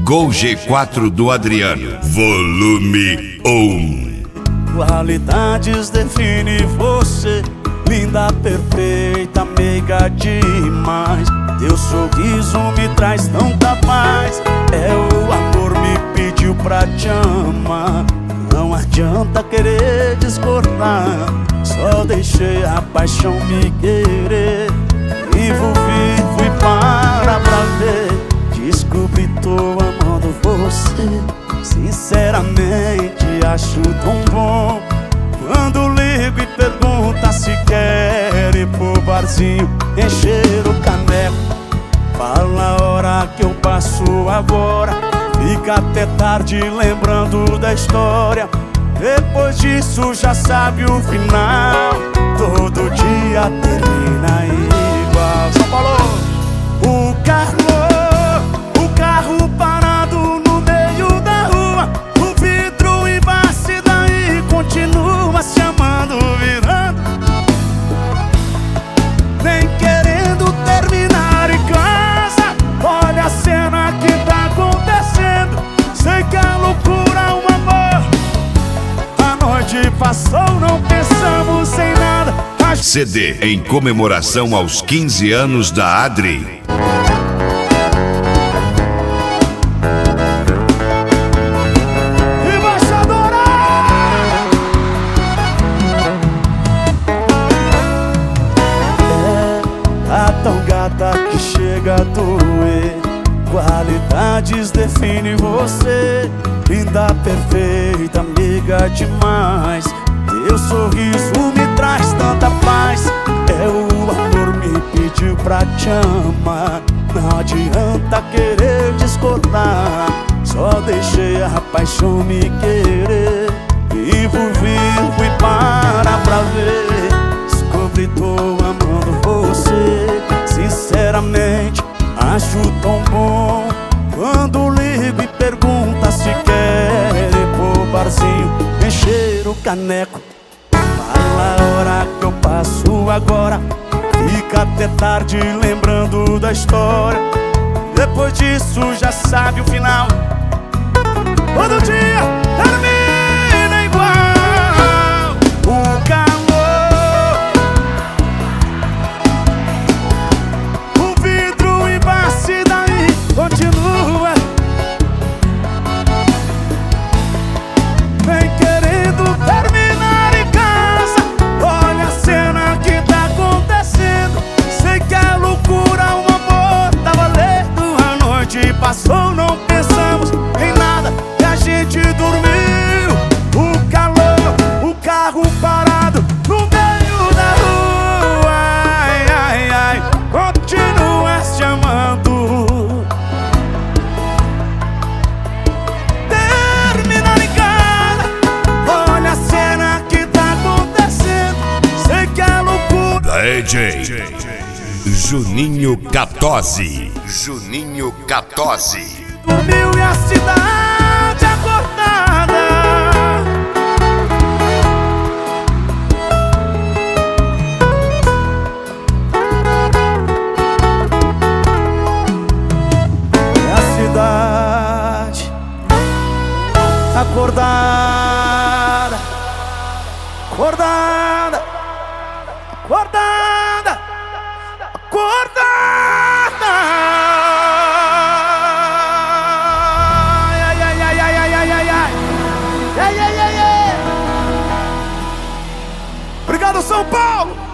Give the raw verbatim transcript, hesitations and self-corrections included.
Gol G quatro do Adriano, volume um. Qualidades define você, linda, perfeita, meiga demais. Teu sorriso me traz tanta paz. É o amor me pediu pra te amar. Não adianta querer discordar, só deixei a paixão me querer. Envolvi, fui para pra ver, descobri, tô amando você. Sinceramente acho tão bom quando ligo e pergunta se quer ir pro barzinho, encher o caneco. Fala a hora que eu passo agora, fica até tarde lembrando da história. Depois disso já sabe o final, todo dia termina igual. São Paulo! O carro, o carro parado no meio da rua, o vidro embaixo e daí continua se amando, virando, nem querendo terminar em casa. Olha a cena que tá acontecendo, sei que é loucura o amor. A noite passou, não pensamos em nada. C D em comemoração aos quinze anos da Adri. Embaixadora! É, tá tão gata que chega a doer. Qualidades define você, linda, perfeita, amiga demais. Teu sorriso me traz tanta paz. É o amor me pediu pra te amar. Não adianta querer discordar, só deixei a paixão me querer. Envolvi, fui para pra ver, descobri, tô amando você. Sinceramente acho tão bom quando ligo e pergunta se quer ir pro barzinho, encher o caneco. Fala a hora que eu passo agora, fica até tarde lembrando da história. Depois disso já sabe o final, todo dia termina igual. O calor, o vidro embaixo e daí continua, nem querendo terminar em casa. Olha a cena que tá acontecendo, sei que é loucura o amor. Tava lento, a noite passou, não pensamos em nada e a gente dormiu. O calor, o carro parado no meio da rua, ai, ai, ai, continua se amando. Terminar em casa, olha a cena que tá acontecendo, sei que é loucura. D J Juninho Catozzi. Juninho Catozzi. Dormiu e a cidade acordada. E a cidade acordada, acordada, acordada, acordada. Ai, ai, ai, ai, ai, ai, ai, ai. Ai, ai, ai, ai. Obrigado, São Paulo!